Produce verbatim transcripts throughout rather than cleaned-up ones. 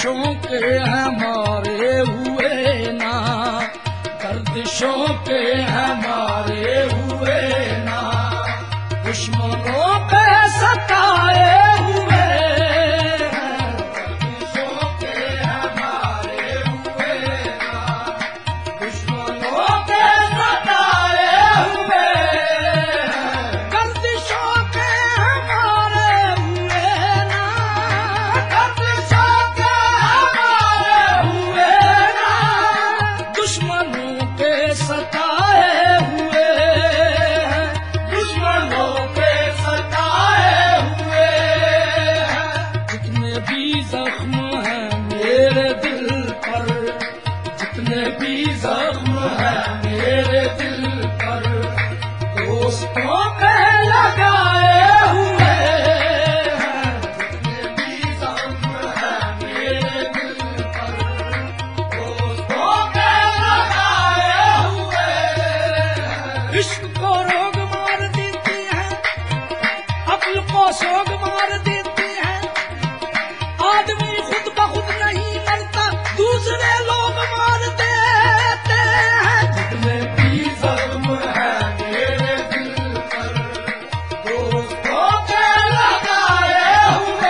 गर्दिशों के हैं मारे हुए ना, गर्दिशों के हैं मारे हुए ना, दुश्मनों पे सताए हुए हैं, गर्दिशों के हैं मारे हुए ना, दुश्मनों पे सताए हुए हैं, गर्दिशों के हैं मारे हुए ना, गर्दिशों के हैं मारे हुए ना, दुश्मनों पे सताए हुए हैं, दुश्मनों पे सताए हुए हैं, जितने भी जख्म हैं मेरे दिल पर, जितने भी जख्म हैं मेरे दिल पर, दोस्तों पे लगाए हुए हैं, जितने भी जख्म हैं मेरे दिल पर, दोस्तों पे लगाए हुए हैं, इश्क को रोग मार देती है, अक्ल को सोग मार देती है, आदमी खुद ब खुद नहीं मरता, दूसरे लोग मार देते हैं, जितने भी जख्म है मेरे दिल पर, दोस्तों पे लगाए हुए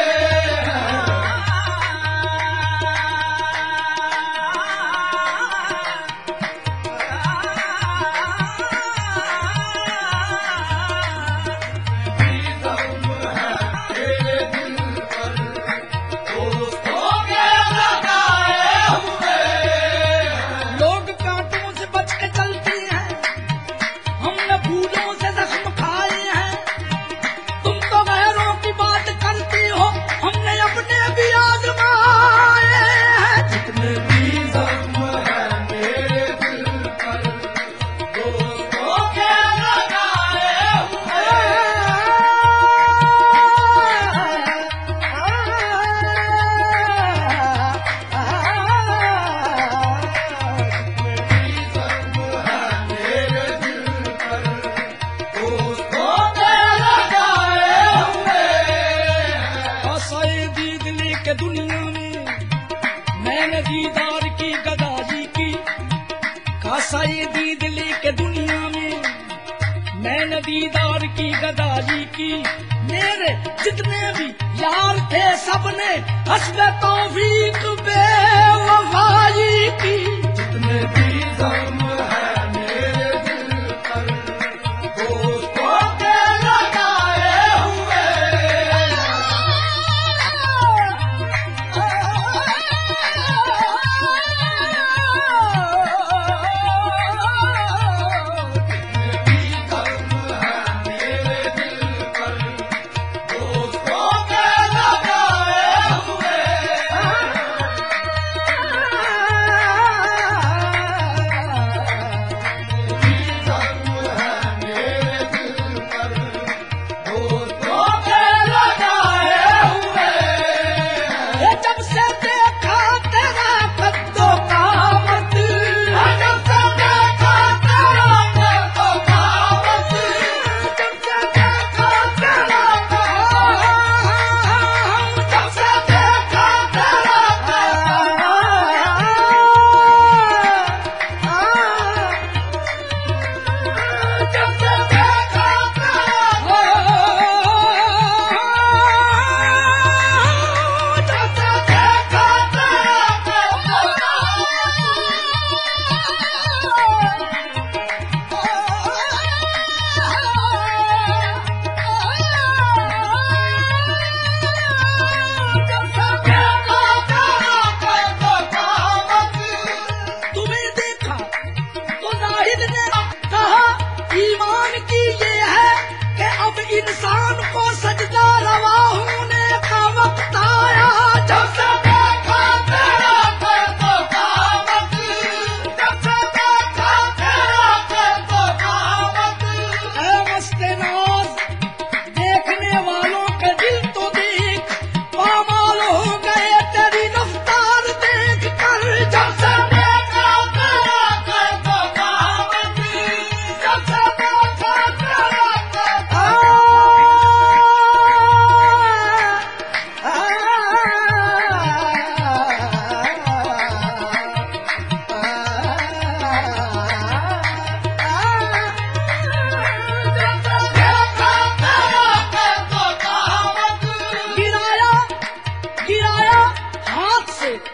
लोग कांटों से बच के चलती हैं, हमने फूलों से जख्म खाए हैं, तुम तो गैरों की बात करती हो, हमने अपने भी आजमाए हैं, जितने भी जख्म है मेरे दिल पर, दोस्तों के लगाए के दुनिया में मैंने दीदार की गदारी की, खासा ये दीद लेके दुनिया में मैंने दीदार की गदारी की, मेरे जितने भी यार थे सबने हस्बे तौफीक बेवफाई की, जितने भी जख्म है मेरे दिल पर, दोस्तों के लगाए हुए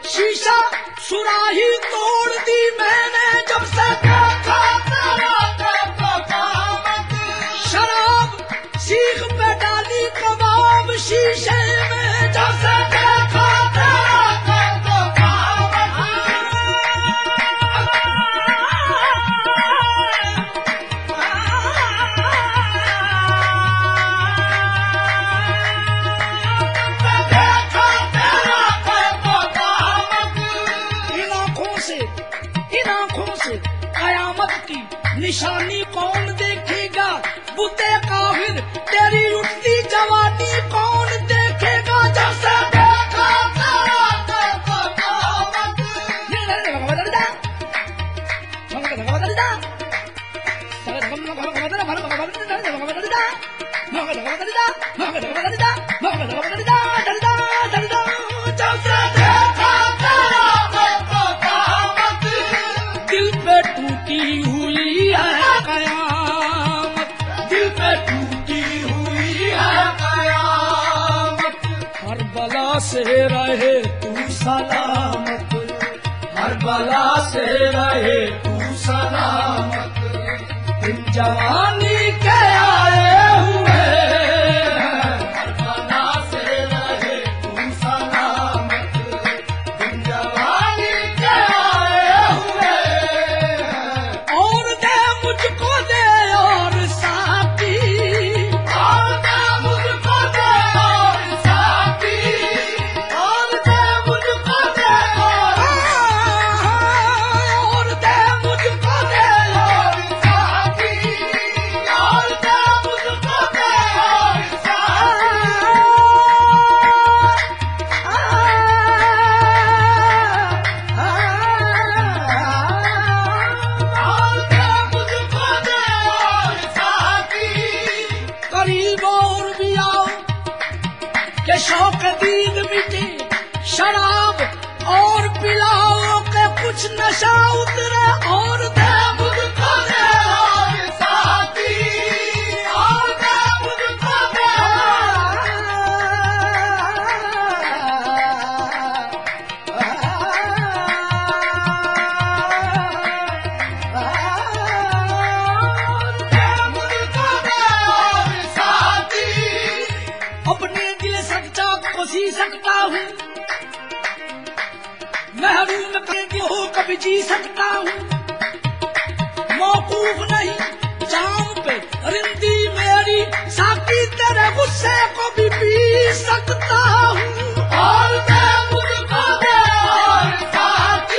शीशा सुराही तोड़ दी मैंने जब से देखा तेरा कमावत। शराब सीख पे डाली कबाब शीशे में जब से देखा तेरा कमावत। इन आँखों से कयामत की निशानी कौन देखेगा? बुते काफिर तेरी उठती जवानी कौन देखेगा? जब से देखा तेरा कयामत। दिल पे टूटी हुई है कयामत, दिल पे टूटी हुई है कयामत। हर बला से रहे तू सलामत, हर बला से रहे तू सलामत। दिन जवानी के आए हुए हर बला से रहे तू सलामत। दिन जवानी के आए हुए और दे मुझको दे और साथी, और दे मुझको दे और साथी, और दे मुझको दे और और दे मुझको दे और साथी, और दे मुझको दे और साथी। करीब और भी आओ के शौक दीद मिटे, शराब और पिलाओ के कुछ नशा उतरे और दे मुझको दे और साथी, और दे मुझको दे अपने दिल सच्चा कोसी सकता हूँ, महरूम के हो कभी जी सकता हूँ। मौकूफ नहीं जाम पे रिंदी मेरी, साकी तेरे गुस्से को भी पी सकता हूँ और दे मुझको दे और साथी।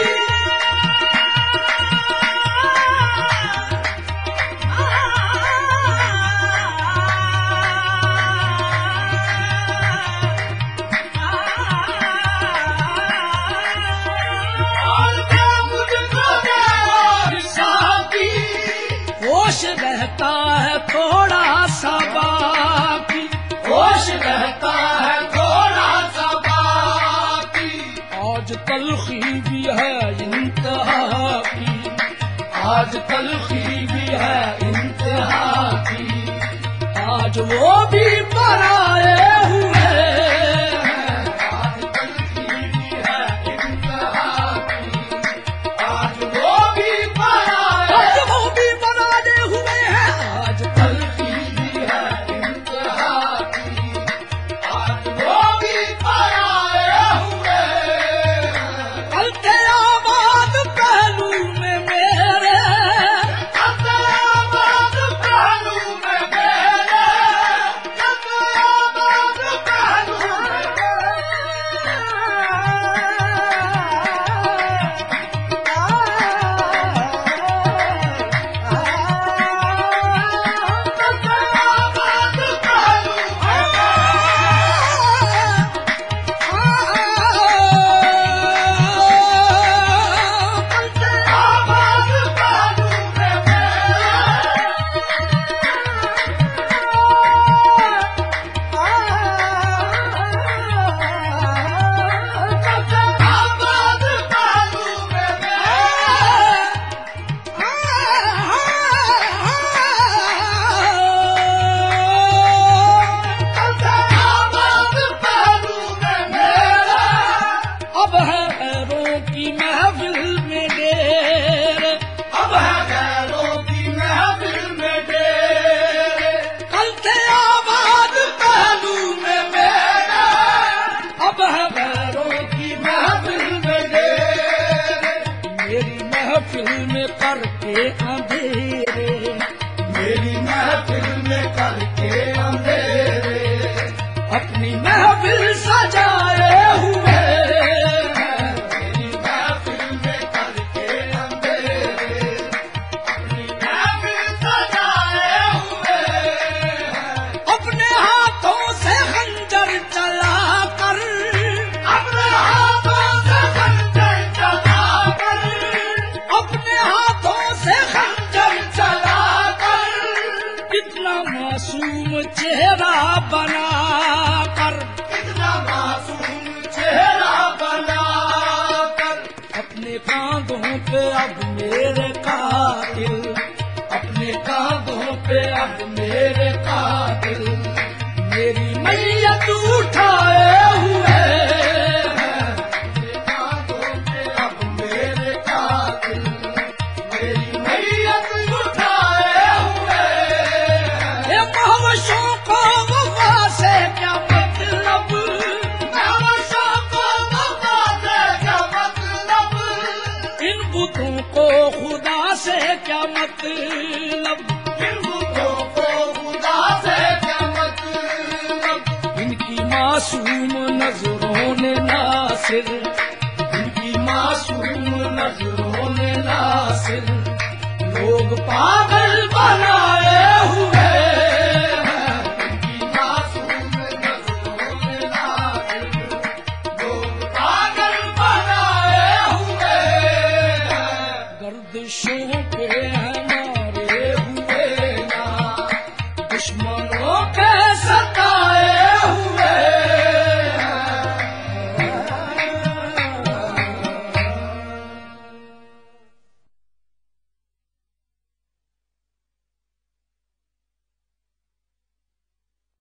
होश रहता है थोड़ा सा बाकी, होश रहता है थोड़ा सा बाकी। आज तलखी भी है इंतहा की, आज तलखी भी है इंतहा की। आज वो भी पराए हुए हैं, आज तलखी भी है इंतहा की। आज वो भी पराए, आज वो भी पराए हुए हैं, आज तलखी भी है इंतहा की। आज वो भी पराए हुए हैं। कल तेरा बात पहलू में मेरे, कल तेरा बात पहलू में मेरे, कल तेरा बात महफिल में करके अंधेरे, मेरी महफिल में करके अंधेरे, अपनी महफिल सजाए हुए, मेरी महफिल में करके अंधेरे, अपनी महफिल सजाए हुए, अपने हाथों से खंजर चला कर, अपने हाथों से खंजर चला कर, अपने हाथों से खंजर चला कर, इतना मासूम चेहरा बना कर, इतना मासूम चेहरा बना कर, अपने कांधों पे अब मेरे कातिल, अपने कांधों पे अब मेरे कातिल, मेरी मैयत उठाए हुए, अपने कांधों पे अब मेरे कातिल, मेरी मैयत उठाए हुए, ये महवशों को वफा से क्या मतलब, महवशों को वफा से क्या मतलब, इन बुतों को खुदा से क्या मतलब, इन बुतों को खुदा से क्या मतलब, इनकी मासूम नजरों ने नासिर, इनकी मासूम नजरों ने नासिर लोग पागल बना